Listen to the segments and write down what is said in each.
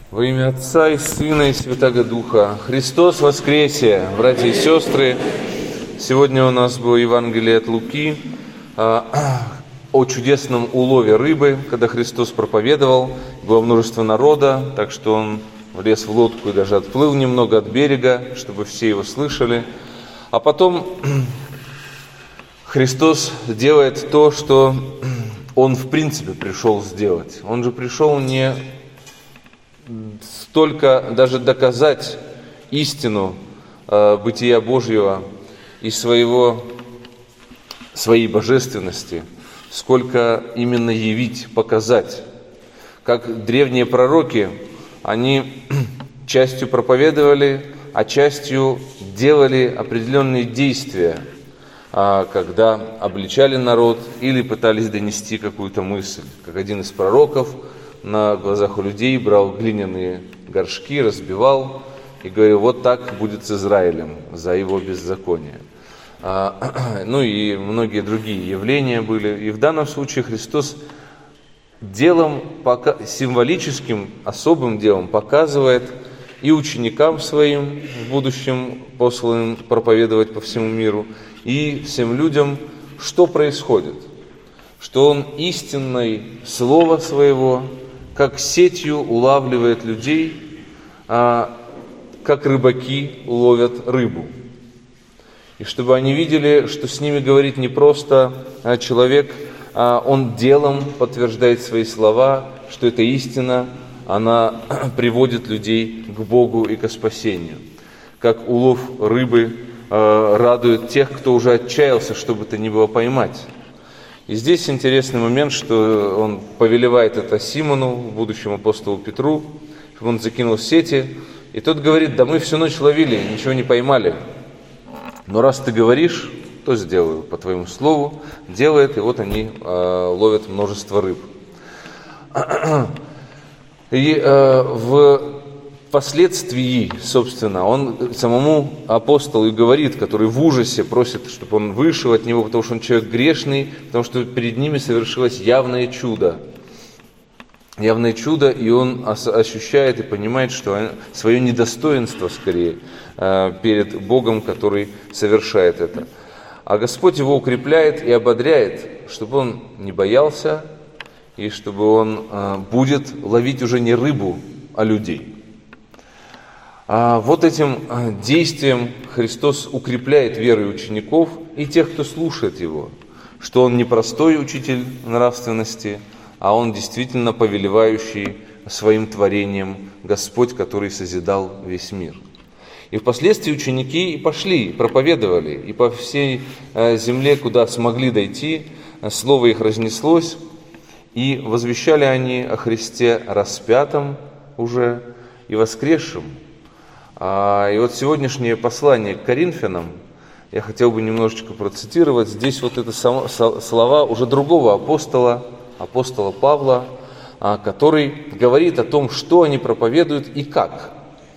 Во имя Отца и Сына и Святаго Духа. Христос воскресе, братья и сестры! Сегодня у нас было Евангелие от Луки о чудесном улове рыбы, когда Христос проповедовал. Было множество народа, так что Он влез в лодку и даже отплыл немного от берега, чтобы все его слышали. А потом Христос делает то, что Он в принципе пришел сделать. Он же пришел не столько даже доказать истину бытия Божьего и своей божественности, сколько именно явить, показать. Как древние пророки, они частью проповедовали, а частью делали определенные действия, когда обличали народ или пытались донести какую-то мысль. Как один из пророков на глазах у людей брал глиняные горшки, разбивал и говорил: вот так будет с Израилем за его беззаконие. Ну и многие другие явления были. И в данном случае Христос делом, символическим, особым делом показывает и ученикам своим, в будущем посланным проповедовать по всему миру, и всем людям, что происходит. Что Он истинной слова своего, как сетью улавливает людей, как рыбаки ловят рыбу. И чтобы они видели, что с ними говорит не просто человек, а он делом подтверждает свои слова, что эта истина, она приводит людей к Богу и к спасению. Как улов рыбы радует тех, кто уже отчаялся, что бы то ни было поймать. И здесь интересный момент, что Он повелевает это Симону, будущему апостолу Петру, чтобы он закинул сети. И тот говорит: да мы всю ночь ловили, ничего не поймали. Но раз ты говоришь, то сделаю по твоему слову. Делает, и вот они ловят множество рыб. И впоследствии, собственно, он самому апостолу и говорит, который в ужасе просит, чтобы он вышел от него, потому что он человек грешный, потому что перед ними совершилось явное чудо. Явное чудо, и он ощущает и понимает, что свое недостоинство, скорее, перед Богом, который совершает это. А Господь его укрепляет и ободряет, чтобы он не боялся, и чтобы он будет ловить уже не рыбу, а людей. Вот этим действием Христос укрепляет веру учеников и тех, кто слушает Его, что Он не простой учитель нравственности, а Он действительно повелевающий своим творением Господь, который созидал весь мир. И впоследствии ученики и пошли, проповедовали, и по всей земле, куда смогли дойти, слово их разнеслось, и возвещали они о Христе распятом уже и воскресшем. И вот сегодняшнее послание к Коринфянам, я хотел бы немножечко процитировать. Здесь вот это слова уже другого апостола Павла, который говорит о том, что они проповедуют и как.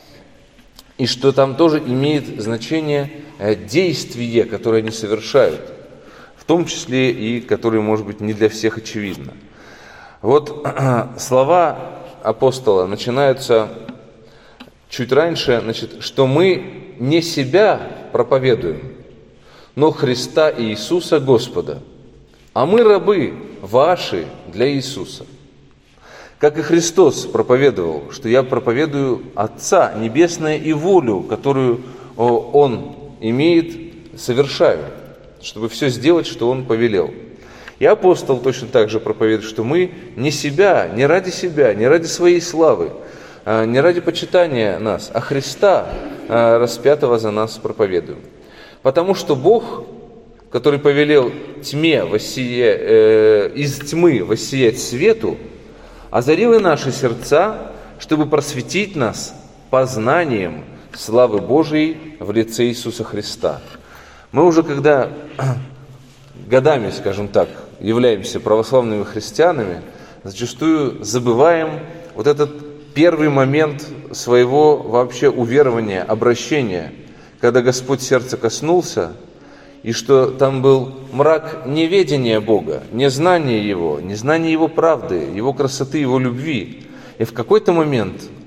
И что там тоже имеет значение действие, которое они совершают, в том числе и которое, может быть, не для всех очевидно. Вот слова апостола начинаются чуть раньше, что мы не себя проповедуем, но Христа и Иисуса Господа, а мы рабы ваши для Иисуса. Как и Христос проповедовал, что я проповедую Отца Небесное и волю, которую Он имеет, совершаю, чтобы все сделать, что Он повелел. И апостол точно так же проповедует, что мы не себя, не ради своей славы, не ради почитания нас, а Христа, распятого за нас, проповедуем. Потому что Бог, который повелел тьме из тьмы воссиять свету, озарил и наши сердца, чтобы просветить нас познанием славы Божией в лице Иисуса Христа. Мы уже когда годами, скажем так, являемся православными христианами, зачастую забываем вот этот первый момент своего вообще уверования, обращения, когда Господь сердце коснулся, и что там был мрак неведения Бога, незнания Его правды, Его красоты, Его любви. И в какой-то момент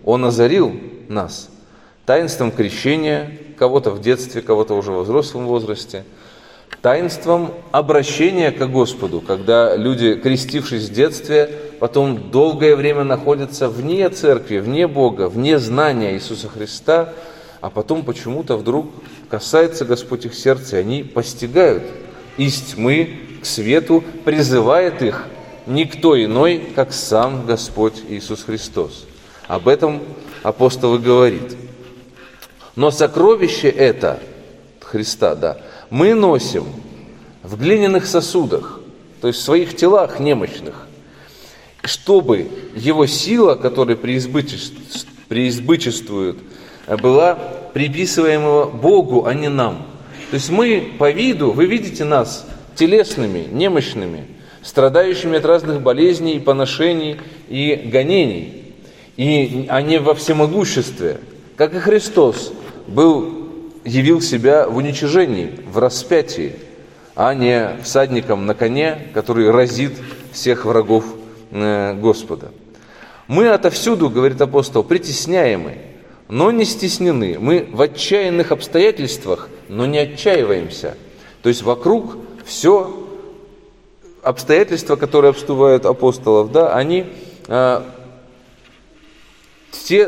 Он озарил нас таинством крещения, кого-то в детстве, кого-то уже во взрослом возрасте, таинством обращения к Господу, когда люди, крестившись в детстве, потом долгое время находятся вне церкви, вне Бога, вне знания Иисуса Христа, а потом почему-то вдруг касается Господь их сердца, и они постигают из тьмы к свету, призывает их никто иной, как сам Господь Иисус Христос. Об этом апостол и говорит. Но сокровище это, Христа, мы носим в глиняных сосудах, то есть в своих телах немощных, чтобы его сила, которая преизбытчествует, была приписываема Богу, а не нам. То есть мы по виду, вы видите нас телесными, немощными, страдающими от разных болезней, поношений и гонений, а не во всемогуществе, как и Христос явил себя в уничижении, в распятии, а не всадником на коне, который разит всех врагов Господа. Мы отовсюду, говорит апостол, притесняемы, но не стеснены. Мы в отчаянных обстоятельствах, но не отчаиваемся. То есть вокруг все обстоятельства, которые обступают апостолов, они все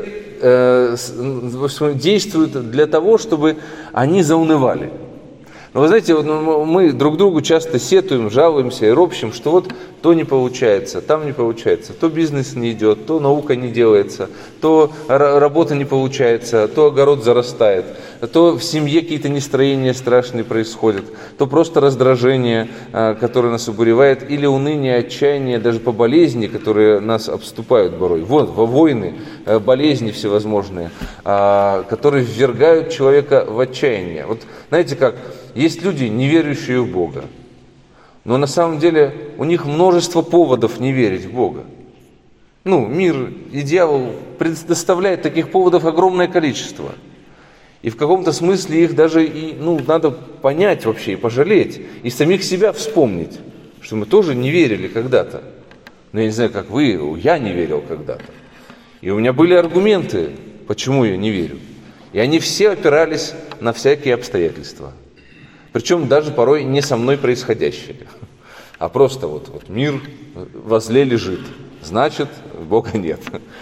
действуют для того, чтобы они заунывали. Но вы знаете, мы друг другу часто сетуем, жалуемся и ропщим, что вот то не получается, там не получается, то бизнес не идет, то наука не делается, то работа не получается, то огород зарастает, то в семье какие-то нестроения страшные происходят, то просто раздражение, которое нас обуревает, или уныние, отчаяние, даже по болезни, которые нас обступают порой. Во войны, болезни всевозможные, которые ввергают человека в отчаяние. Вот знаете как, есть люди, не верующие в Бога, но на самом деле у них множество поводов не верить в Бога. Мир и дьявол предоставляют таких поводов огромное количество. И в каком-то смысле их даже надо понять вообще и пожалеть, и самих себя вспомнить, что мы тоже не верили когда-то. Но я не знаю, как вы, я не верил когда-то. И у меня были аргументы, почему я не верю. И они все опирались на всякие обстоятельства. Причем даже порой не со мной происходящее, а просто вот мир возле лежит, значит, Бога нет.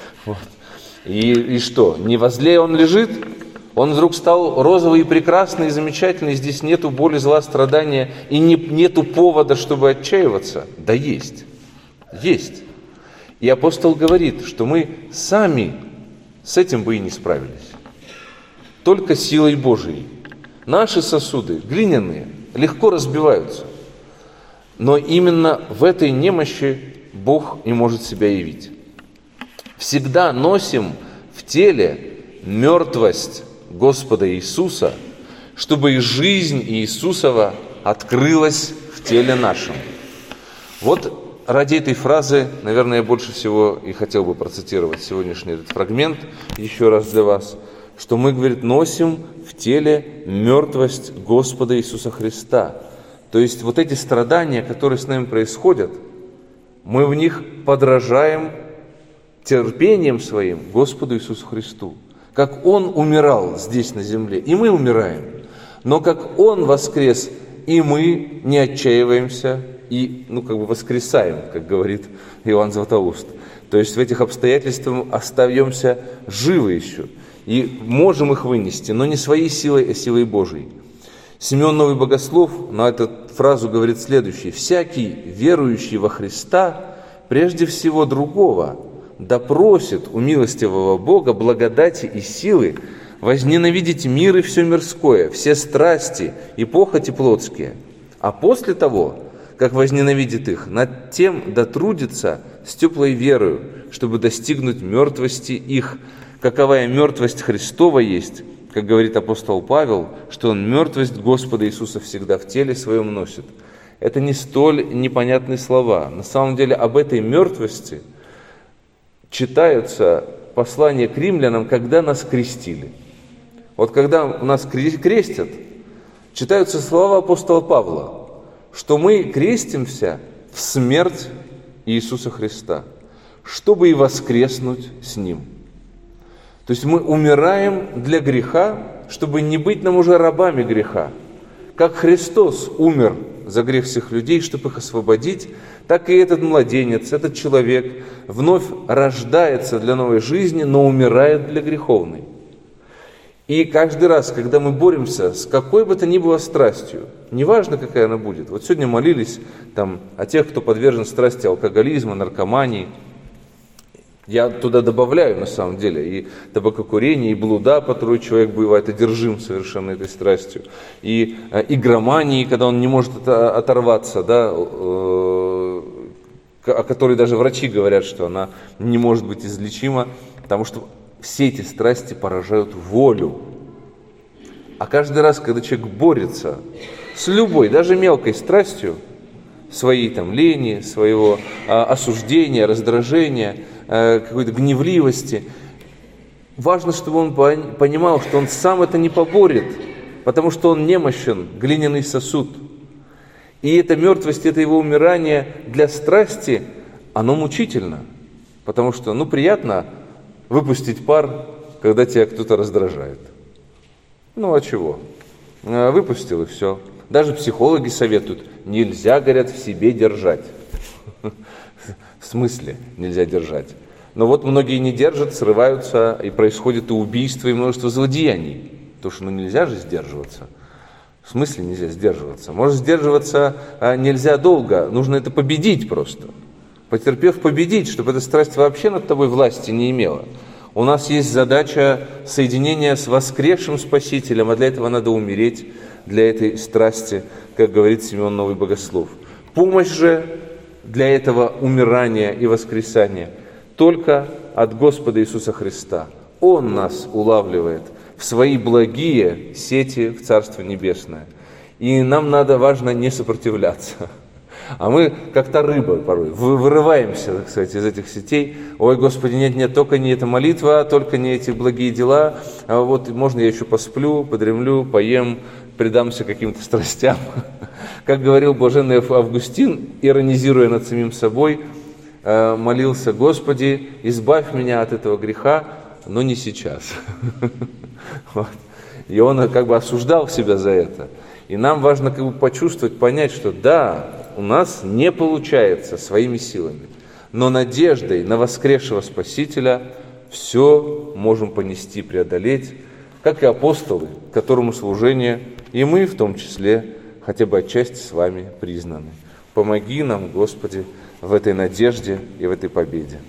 И что, не возле он лежит? Он вдруг стал розовый и прекрасный, и замечательный, здесь нету боли, зла, страдания, и нету повода, чтобы отчаиваться? Да есть, есть. И апостол говорит, что мы сами с этим бы и не справились. Только силой Божией. Наши сосуды, глиняные, легко разбиваются. Но именно в этой немощи Бог и может себя явить. Всегда носим в теле мертвость Господа Иисуса, чтобы и жизнь Иисусова открылась в теле нашем. Вот ради этой фразы, наверное, я больше всего и хотел бы процитировать сегодняшний этот фрагмент еще раз для вас, что мы, говорит, носим в теле мертвость Господа Иисуса Христа. То есть вот эти страдания, которые с нами происходят, мы в них подражаем терпением своим Господу Иисусу Христу. Как Он умирал здесь на земле, и мы умираем. Но как Он воскрес, и мы не отчаиваемся, и воскресаем, как говорит Иоанн Златоуст. То есть в этих обстоятельствах остаемся живы еще. И можем их вынести, но не своей силой, а силой Божией. Симеон Новый Богослов на эту фразу говорит следующее: «Всякий, верующий во Христа, прежде всего другого, да просит у милостивого Бога благодати и силы возненавидеть мир и все мирское, все страсти и похоти плотские, а после того, как возненавидит их, над тем дотрудится с теплой верою, чтобы достигнуть мертвости их, каковая мертвость Христова есть, как говорит апостол Павел, что он мертвость Господа Иисуса всегда в теле своем носит». Это не столь непонятные слова. На самом деле об этой мертвости читаются послания к римлянам, когда нас крестили. Вот когда нас крестят, читаются слова апостола Павла, что мы крестимся в смерть Иисуса Христа, чтобы и воскреснуть с Ним. То есть мы умираем для греха, чтобы не быть нам уже рабами греха. Как Христос умер за грех всех людей, чтобы их освободить, так и этот младенец, этот человек вновь рождается для новой жизни, но умирает для греховной. И каждый раз, когда мы боремся с какой бы то ни было страстью, неважно, какая она будет. Вот сегодня молились о тех, кто подвержен страсти алкоголизма, наркомании. Я туда добавляю, на самом деле, и табакокурение, и блуда, по которой человек бывает одержим совершенно этой страстью, и игромании, когда он не может оторваться, да, о которой даже врачи говорят, что она не может быть излечима, потому что все эти страсти поражают волю. А каждый раз, когда человек борется с любой, даже мелкой страстью, своей лени, своего осуждения, раздражения, какой-то гневливости, важно, чтобы он понимал, что он сам это не поборет, потому что он немощен, глиняный сосуд. И эта мертвость, это его умирание для страсти, оно мучительно, потому что, приятно выпустить пар, когда тебя кто-то раздражает. А чего? Выпустил и все. Даже психологи советуют, нельзя, говорят, в себе держать. В смысле нельзя держать? Но вот многие не держат, срываются, и происходит и убийство, и множество злодеяний. Потому что нельзя же сдерживаться. В смысле нельзя сдерживаться? Может, сдерживаться нельзя долго, нужно это победить просто. Потерпев, победить, чтобы эта страсть вообще над тобой власти не имела. У нас есть задача соединения с воскресшим Спасителем, а для этого надо умереть для этой страсти, как говорит Симеон Новый Богослов. Помощь же для этого умирания и воскресания только от Господа Иисуса Христа. Он нас улавливает в свои благие сети в Царство Небесное. И нам важно не сопротивляться. А мы, как та рыба порой, вырываемся, так сказать, из этих сетей. Ой, Господи, нет, только не эта молитва, только не эти благие дела. А вот можно я еще посплю, подремлю, поем, предамся каким-то страстям. Как говорил блаженный Августин, иронизируя над самим собой, молился: Господи, избавь меня от этого греха, но не сейчас. И он осуждал себя за это. И нам важно почувствовать, понять, что да, у нас не получается своими силами, но надеждой на воскресшего Спасителя все можем понести, преодолеть, как и апостолы, которому служение, и мы в том числе, хотя бы отчасти с вами признаны. Помоги нам, Господи, в этой надежде и в этой победе.